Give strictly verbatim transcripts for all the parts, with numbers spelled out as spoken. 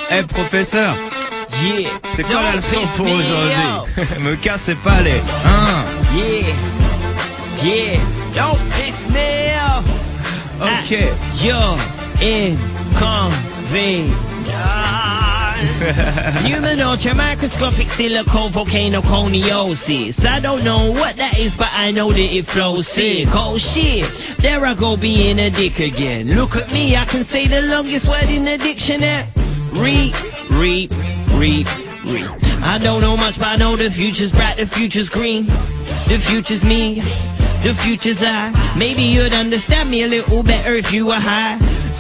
Eh, professeur, Yeah. c'est quoi la Don't leçon piss pour me aujourd'hui? Me cassez pas les... Hein? Yeah. Yeah. Don't piss me off. Ok. Ah, you're inconvenient. Human ultra microscopic silicone volcano coniosis. I don't know what that is, but I know that it flows sick. Oh shit, there I go being a dick again. Look at me, I can say the longest word in the dictionary. Reap, reap, reap, reap. I don't know much, but I know the future's bright, the future's green. The future's me, the future's I. Maybe you'd understand me a little better if you were high.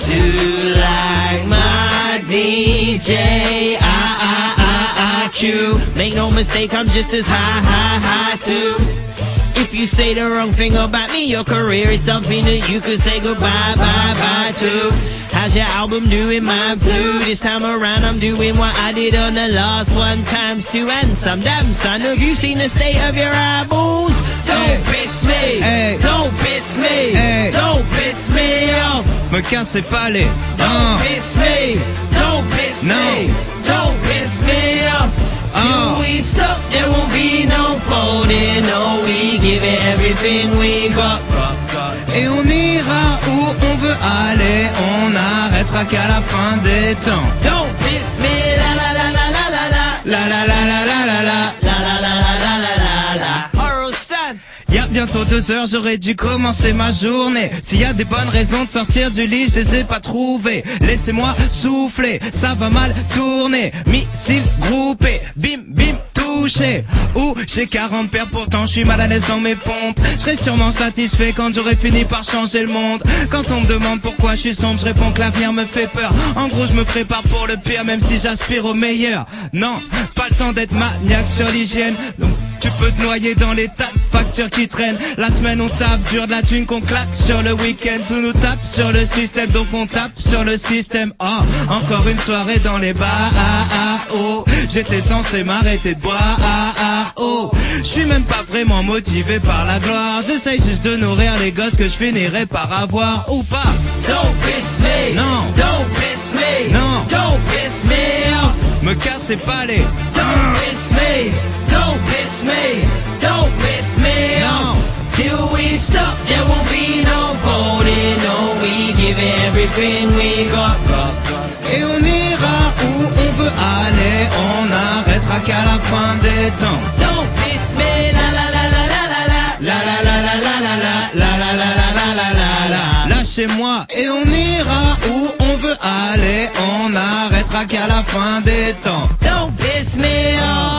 To like my D J, I, I, I, I, Q. Make no mistake, I'm just as high, high, high too. If you say the wrong thing about me, your career is something that you could say goodbye, bye, bye to. How's your album doing, mind flu? This time around I'm doing what I did on the last one, times two and some. Damn son, have you seen the state of your eyeballs? Don't Hey. piss me, Hey. don't piss me, Hey. don't piss me off. Me cassez pas les... Don't Hein? piss me, don't piss No. me, don't piss me off. Till Oh. we stop, there won't be no folding. No, we give it everything we got. got, got. Et on ira où on veut aller, on n'arrêtera qu'à la fin des temps. Don't piss me, la la la la la la la. La la la la la la la. La la la la la la la la. Oral son. Y'a bientôt deux heures, j'aurais dû commencer ma journée. S'il y a des bonnes raisons de sortir du lit, je les ai pas trouvées. Laissez-moi souffler, ça va mal tourner. Missile groupé, bim bim touché. Ouh, j'ai quarante paires, pourtant je suis mal à l'aise dans mes pompes. Je serai sûrement satisfait quand j'aurai fini par changer le monde. Quand on me demande pourquoi je suis sombre, je réponds que l'avenir me fait peur. En gros, je me prépare pour le pire, même si j'aspire au meilleur. Non, pas le temps d'être maniaque sur l'hygiène. Donc, tu peux te noyer dans les tas de factures qui traînent. La semaine on tape dur de la thune qu'on claque sur le week-end. Tout nous tape sur le système, donc on tape sur le système. Oh, encore une soirée dans les bars. Ah, ah, oh, j'étais censé m'arrêter de boire. Ah, ah, oh, je suis même pas vraiment motivé par la gloire. J'essaye juste de nourrir les gosses que je finirai par avoir ou pas. Don't piss me. Non. Don't piss me. Non. Don't piss me off. Me cassez pas les... Don't piss me. Don't piss me. Don't piss me off. Till we stop, there won't be no folding. No, we give it everything we got. got, got. Et on ira où on veut aller, on n'arrêtera qu'à la fin des temps. Don't piss me, la la la la la la la. La la la la la la la la la la la la la la. Lâchez-moi et on ira où on veut aller, on n'arrêtera qu'à la fin des temps. Don't piss me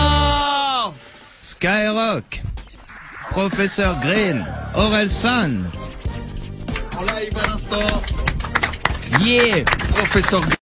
off. Skyrock, Professeur Green, Orelsan. En live à l'instant, Yeah. professeur